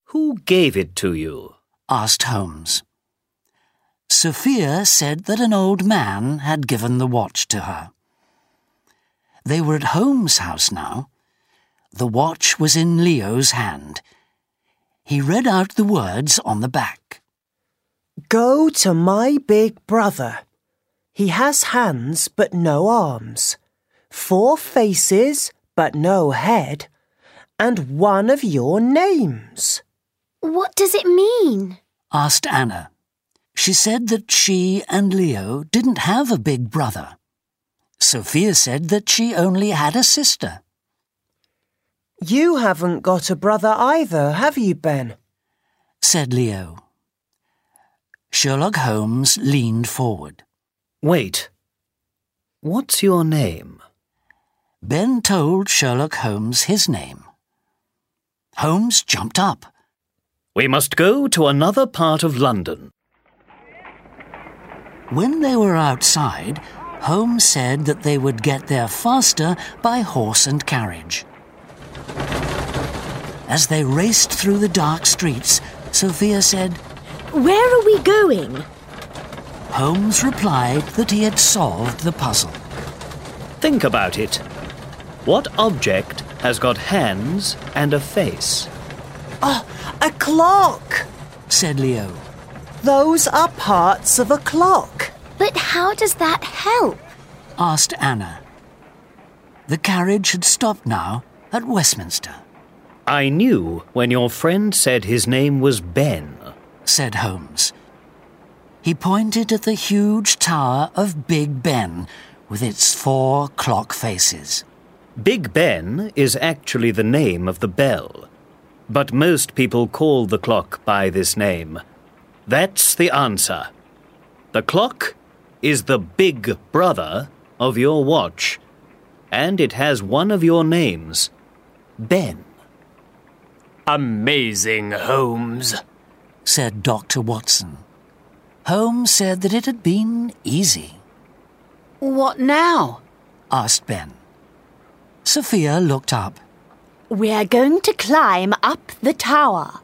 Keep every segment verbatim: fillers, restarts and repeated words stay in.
Who gave it to you? Asked Holmes. Sophia said that an old man had given the watch to her. They were at Holmes' house now. The watch was in Leo's hand. He read out the words on the back. Go to my big brother. He has hands but no arms, four faces but no head, and one of your names. What does it mean? Asked Anna. She said that she and Leo didn't have a big brother. Sophia said that she only had a sister. You haven't got a brother either, have you, Ben? Said Leo. Sherlock Holmes leaned forward. Wait. What's your name? Ben told Sherlock Holmes his name. Holmes jumped up. We must go to another part of London. When they were outside, Holmes said that they would get there faster by horse and carriage. As they raced through the dark streets, Sophia said, Where are we going? Holmes replied that he had solved the puzzle. Think about it. What object has got hands and a face? Oh, a clock, said Leo. Those are parts of a clock. But how does that help? Asked Anna. The carriage had stopped now at Westminster. I knew when your friend said his name was Ben, said Holmes. He pointed at the huge tower of Big Ben with its four clock faces. Big Ben is actually the name of the bell, but most people call the clock by this name. That's the answer. The clock is the big brother of your watch, and it has one of your names, Ben. Amazing, Holmes, said Doctor Watson. Holmes said that it had been easy. What now? Asked Ben. Sophia looked up. We're going to climb up the tower.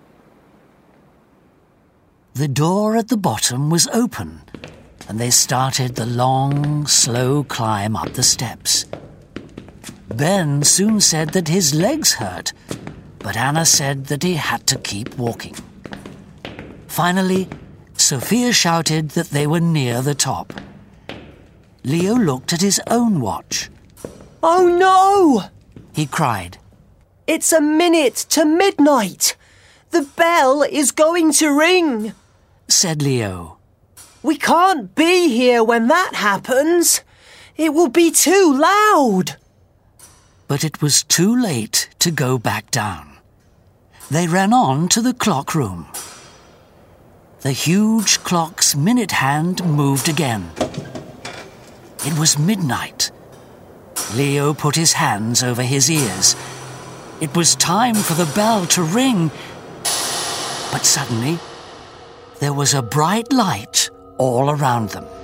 The door at the bottom was open, and they started the long, slow climb up the steps. Ben soon said that his legs hurt, but Anna said that he had to keep walking. Finally, Sophia shouted that they were near the top. Leo looked at his own watch. Oh no! He cried. It's a minute to midnight. The bell is going to ring, said Leo. We can't be here when that happens. It will be too loud. But it was too late to go back down. They ran on to the clock room. The huge clock's minute hand moved again. It was midnight. Leo put his hands over his ears. It was time for the bell to ring. But suddenly, there was a bright light all around them.